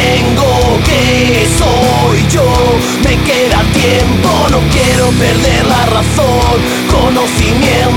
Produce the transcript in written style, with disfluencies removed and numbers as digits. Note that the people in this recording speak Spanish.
tengo, que soy yo. Me queda tiempo, no quiero perder la razón. Conocimiento